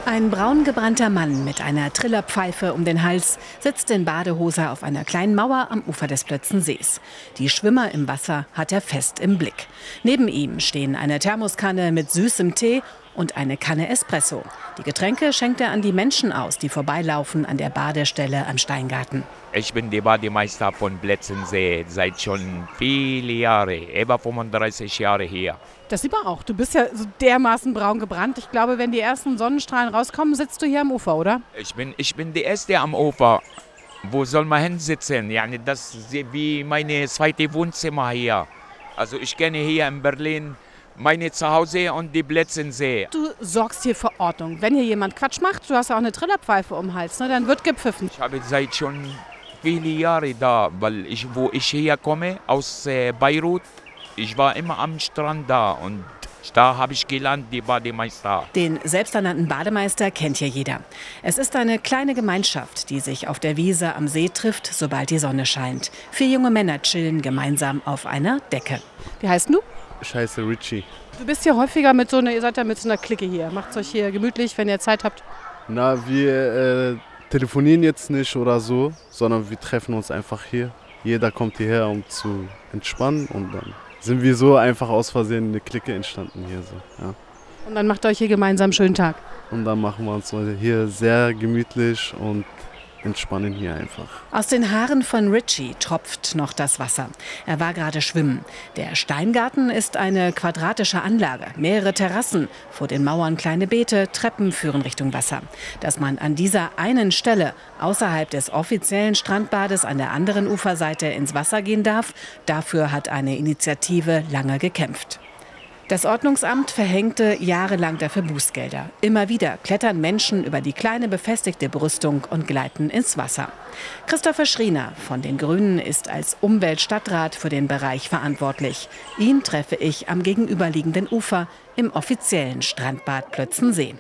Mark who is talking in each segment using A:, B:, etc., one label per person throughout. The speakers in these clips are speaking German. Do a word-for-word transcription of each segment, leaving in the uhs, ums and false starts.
A: Ein braun gebrannter Mann mit einer Trillerpfeife um den Hals sitzt in Badehose auf einer kleinen Mauer am Ufer des Plötzensees. Die Schwimmer im Wasser hat er fest im Blick. Neben ihm stehen eine Thermoskanne mit süßem Tee und eine Kanne Espresso. Die Getränke schenkt er an die Menschen aus, die vorbeilaufen an der Badestelle am Steingarten.
B: Ich bin der Bademeister von Plötzensee seit schon viele Jahre, über fünfunddreißig Jahre her.
A: Das sieht man auch. Du bist ja so dermaßen braun gebrannt. Ich glaube, wenn die ersten Sonnenstrahlen rauskommen, sitzt du hier am Ufer, oder?
B: Ich bin, ich bin der Erste am Ufer. Wo soll man hinsitzen? Ja, das ist wie meine zweite Wohnzimmer hier. Also ich kenne hier in Berlin meine Zuhause und die Plötzensee.
A: Du sorgst hier für Ordnung. Wenn hier jemand Quatsch macht, du hast ja auch eine Trillerpfeife um den Hals, ne, dann wird gepfiffen.
B: Ich habe seit schon viele Jahre da, weil ich, wo ich herkomme, aus äh, Beirut, ich war immer am Strand da und da habe ich gelernt, die Bademeister.
A: Den selbsternannten Bademeister kennt hier jeder. Es ist eine kleine Gemeinschaft, die sich auf der Wiese am See trifft, sobald die Sonne scheint. Vier junge Männer chillen gemeinsam auf einer Decke. Wie heißt du?
C: Ich heiße Richie.
A: Du bist hier häufiger mit so einer, ihr seid ja mit so einer Clique hier. Macht's euch hier gemütlich, wenn ihr Zeit habt?
C: Na, wir äh, telefonieren jetzt nicht oder so, sondern wir treffen uns einfach hier. Jeder kommt hierher, um zu entspannen und dann sind wir so einfach aus Versehen eine Clique entstanden hier so. Ja.
A: Und dann macht ihr euch hier gemeinsam einen schönen Tag.
C: Und dann machen wir uns hier sehr gemütlich und entspannen hier einfach.
A: Aus den Haaren von Richie tropft noch das Wasser. Er war gerade schwimmen. Der Steingarten ist eine quadratische Anlage, mehrere Terrassen, vor den Mauern kleine Beete, Treppen führen Richtung Wasser. Dass man an dieser einen Stelle außerhalb des offiziellen Strandbades an der anderen Uferseite ins Wasser gehen darf, dafür hat eine Initiative lange gekämpft. Das Ordnungsamt verhängte jahrelang dafür Bußgelder. Immer wieder klettern Menschen über die kleine befestigte Brüstung und gleiten ins Wasser. Christopher Schriener von den Grünen ist als Umweltstadtrat für den Bereich verantwortlich. Ihn treffe ich am gegenüberliegenden Ufer im offiziellen Strandbad Plötzensee.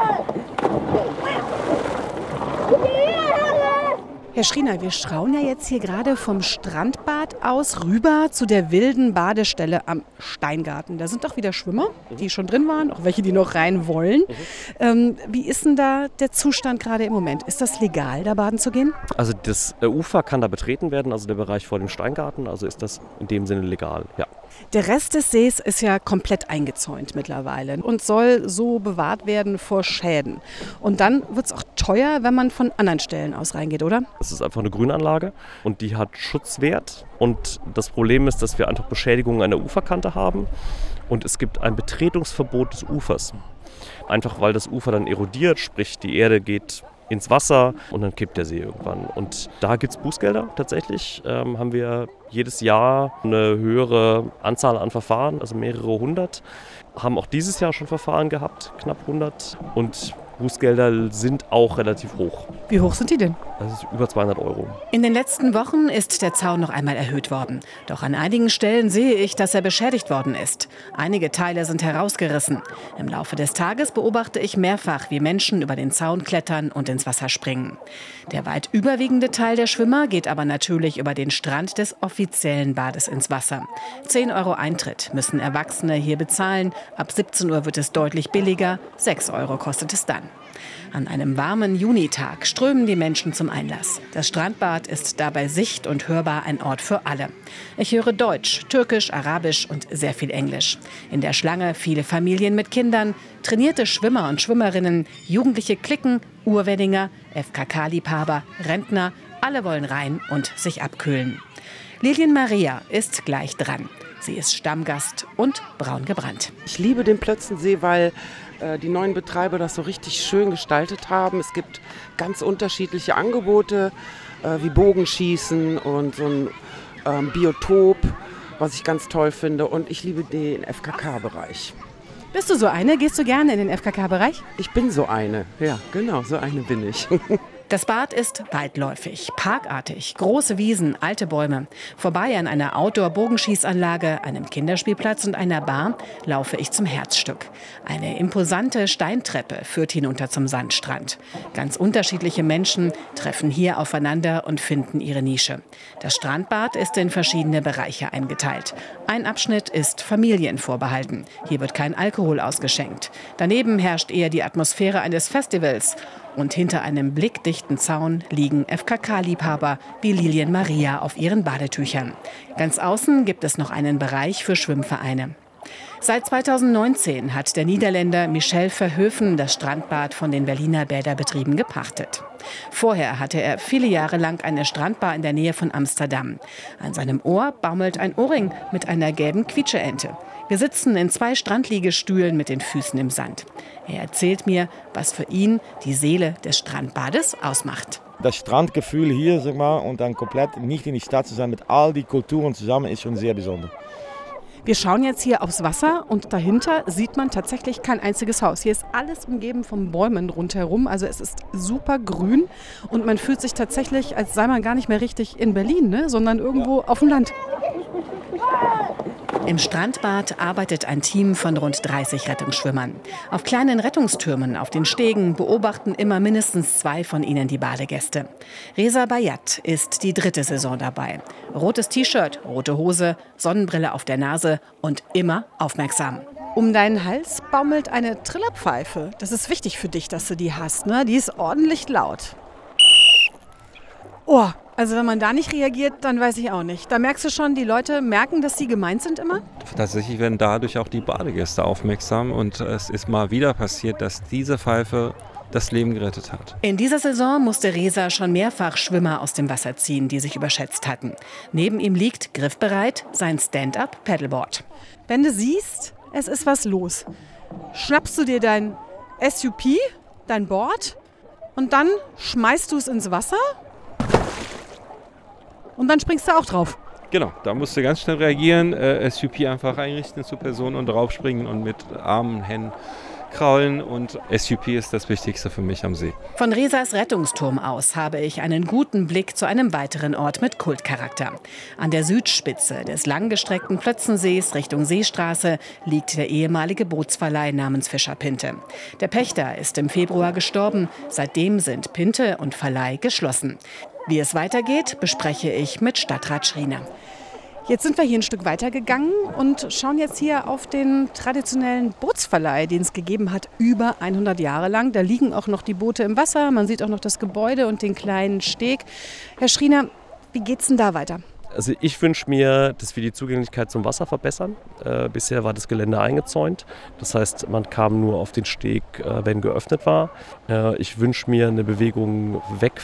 A: Herr Schriener, wir schauen ja jetzt hier gerade vom Strandbad aus rüber zu der wilden Badestelle am Steingarten. Da sind doch wieder Schwimmer, die schon drin waren, auch welche, die noch rein wollen. Mhm. Ähm, wie ist denn da der Zustand gerade im Moment? Ist das legal, da baden zu gehen?
D: Also das Ufer kann da betreten werden, also der Bereich vor dem Steingarten, also ist das in dem Sinne legal, ja.
A: Der Rest des Sees ist ja komplett eingezäunt mittlerweile und soll so bewahrt werden vor Schäden. Und dann wird es auch teuer, wenn man von anderen Stellen aus reingeht, oder?
D: Das ist einfach eine Grünanlage und die hat Schutzwert. Und das Problem ist, dass wir einfach Beschädigungen an der Uferkante haben und es gibt ein Betretungsverbot des Ufers. Einfach weil das Ufer dann erodiert, sprich die Erde geht ins Wasser und dann kippt der See irgendwann. Und da gibt es Bußgelder tatsächlich. Ähm, haben wir jedes Jahr eine höhere Anzahl an Verfahren, also mehrere hundert. Haben auch dieses Jahr schon Verfahren gehabt, knapp hundert. Und Bußgelder sind auch relativ hoch.
A: Wie hoch sind die denn?
D: Das ist über zweihundert Euro.
A: In den letzten Wochen ist der Zaun noch einmal erhöht worden. Doch an einigen Stellen sehe ich, dass er beschädigt worden ist. Einige Teile sind herausgerissen. Im Laufe des Tages beobachte ich mehrfach, wie Menschen über den Zaun klettern und ins Wasser springen. Der weit überwiegende Teil der Schwimmer geht aber natürlich über den Strand des offiziellen Bades ins Wasser. zehn Euro Eintritt müssen Erwachsene hier bezahlen. Ab siebzehn Uhr wird es deutlich billiger. sechs Euro kostet es dann. An einem warmen Junitag strömen die Menschen zum Einlass. Das Strandbad ist dabei sicht- und hörbar ein Ort für alle. Ich höre Deutsch, Türkisch, Arabisch und sehr viel Englisch. In der Schlange viele Familien mit Kindern, trainierte Schwimmer und Schwimmerinnen, jugendliche Cliquen, Urweddinger, F K K-Liebhaber, Rentner. Alle wollen rein und sich abkühlen. Lilian Maria ist gleich dran. Sie ist Stammgast und braun gebrannt.
E: Ich liebe den Plötzensee, weil äh, die neuen Betreiber das so richtig schön gestaltet haben. Es gibt ganz unterschiedliche Angebote, äh, wie Bogenschießen und so ein ähm, Biotop, was ich ganz toll finde. Und ich liebe den F K K-Bereich.
A: Bist du so eine? Gehst du gerne in den F K K-Bereich?
E: Ich bin so eine, ja, genau, so eine bin ich.
A: Das Bad ist weitläufig, parkartig, große Wiesen, alte Bäume. Vorbei an einer Outdoor-Bogenschießanlage, einem Kinderspielplatz und einer Bar laufe ich zum Herzstück. Eine imposante Steintreppe führt hinunter zum Sandstrand. Ganz unterschiedliche Menschen treffen hier aufeinander und finden ihre Nische. Das Strandbad ist in verschiedene Bereiche eingeteilt. Ein Abschnitt ist Familien vorbehalten. Hier wird kein Alkohol ausgeschenkt. Daneben herrscht eher die Atmosphäre eines Festivals. Und hinter einem blickdichten Zaun liegen F K K-Liebhaber wie Lilien Maria auf ihren Badetüchern. Ganz außen gibt es noch einen Bereich für Schwimmvereine. Seit zweitausendneunzehn hat der Niederländer Michel Verhoeven das Strandbad von den Berliner Bäderbetrieben gepachtet. Vorher hatte er viele Jahre lang eine Strandbar in der Nähe von Amsterdam. An seinem Ohr baumelt ein Ohrring mit einer gelben Quietscheente. Wir sitzen in zwei Strandliegestühlen mit den Füßen im Sand. Er erzählt mir, was für ihn die Seele des Strandbades ausmacht.
F: Das Strandgefühl hier, sag mal, und dann komplett nicht in die Stadt zu sein mit all die Kulturen zusammen, ist schon sehr besonders.
G: Wir schauen jetzt hier aufs Wasser und dahinter sieht man tatsächlich kein einziges Haus. Hier ist alles umgeben von Bäumen rundherum, also es ist super grün und man fühlt sich tatsächlich, als sei man gar nicht mehr richtig in Berlin, ne? sondern irgendwo auf dem Land.
A: Im Strandbad arbeitet ein Team von rund dreißig Rettungsschwimmern. Auf kleinen Rettungstürmen auf den Stegen beobachten immer mindestens zwei von ihnen die Badegäste. Reza Bayat ist die dritte Saison dabei. Rotes T-Shirt, rote Hose, Sonnenbrille auf der Nase und immer aufmerksam.
G: Um deinen Hals baumelt eine Trillerpfeife. Das ist wichtig für dich, dass du die hast, ne? Die ist ordentlich laut. Oh, also wenn man da nicht reagiert, dann weiß ich auch nicht. Da merkst du schon, die Leute merken, dass sie gemeint sind immer?
H: Tatsächlich werden dadurch auch die Badegäste aufmerksam und es ist mal wieder passiert, dass diese Pfeife das Leben gerettet hat.
A: In dieser Saison musste Reza schon mehrfach Schwimmer aus dem Wasser ziehen, die sich überschätzt hatten. Neben ihm liegt griffbereit sein Stand-up-Paddleboard.
G: Wenn du siehst, es ist was los, schnappst du dir dein S U P, dein Board und dann schmeißt du es ins Wasser und dann springst du auch drauf.
H: Genau, da musst du ganz schnell reagieren, äh, S U P einfach einrichten zur Person und draufspringen und mit Armen, Händen kraulen und S U P ist das Wichtigste für mich am See.
A: Von Rezas Rettungsturm aus habe ich einen guten Blick zu einem weiteren Ort mit Kultcharakter. An der Südspitze des langgestreckten Plötzensees Richtung Seestraße liegt der ehemalige Bootsverleih namens Fischer Pinte. Der Pächter ist im Februar gestorben, seitdem sind Pinte und Verleih geschlossen. Wie es weitergeht, bespreche ich mit Stadtrat Schriener.
G: Jetzt sind wir hier ein Stück weitergegangen und schauen jetzt hier auf den traditionellen Bootsverleih, den es gegeben hat, über hundert Jahre lang. Da liegen auch noch die Boote im Wasser, man sieht auch noch das Gebäude und den kleinen Steg. Herr Schriener, wie geht's denn da weiter?
D: Also ich wünsche mir, dass wir die Zugänglichkeit zum Wasser verbessern. Äh, bisher war das Gelände eingezäunt. Das heißt, man kam nur auf den Steg, äh, wenn geöffnet war. Äh, ich wünsche mir eine Bewegung weg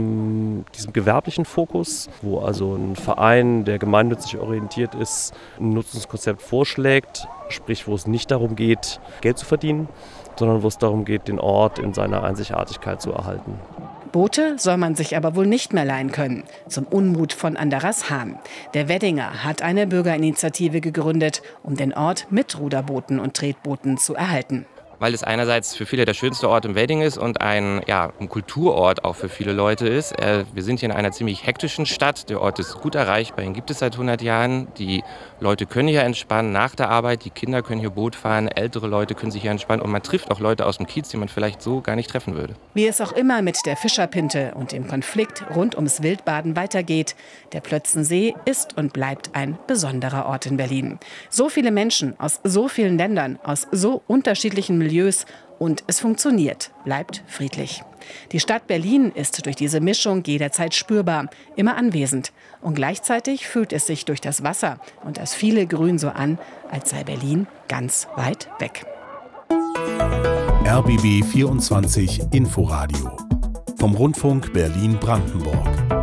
D: von diesem gewerblichen Fokus, wo also ein Verein, der gemeinnützig orientiert ist, ein Nutzungskonzept vorschlägt, sprich wo es nicht darum geht, Geld zu verdienen, sondern wo es darum geht, den Ort in seiner Einzigartigkeit zu erhalten.
A: Boote soll man sich aber wohl nicht mehr leihen können, zum Unmut von Anderas Hahn. Der Weddinger hat eine Bürgerinitiative gegründet, um den Ort mit Ruderbooten und Tretbooten zu erhalten.
I: Weil es einerseits für viele der schönste Ort im Wedding ist und ein, ja, ein Kulturort auch für viele Leute ist. Äh, wir sind hier in einer ziemlich hektischen Stadt. Der Ort ist gut erreichbar, ihn gibt es seit hundert Jahren. Die Leute können hier entspannen nach der Arbeit, die Kinder können hier Boot fahren, ältere Leute können sich hier entspannen und man trifft auch Leute aus dem Kiez, die man vielleicht so gar nicht treffen würde.
A: Wie es auch immer mit der Fischerpinte und dem Konflikt rund ums Wildbaden weitergeht, der Plötzensee ist und bleibt ein besonderer Ort in Berlin. So viele Menschen aus so vielen Ländern, aus so unterschiedlichen Milieus und es funktioniert, bleibt friedlich. Die Stadt Berlin ist durch diese Mischung jederzeit spürbar, immer anwesend. Und gleichzeitig fühlt es sich durch das Wasser und das viele Grün so an, als sei Berlin ganz weit weg.
J: R B B vierundzwanzig Inforadio vom Rundfunk Berlin-Brandenburg.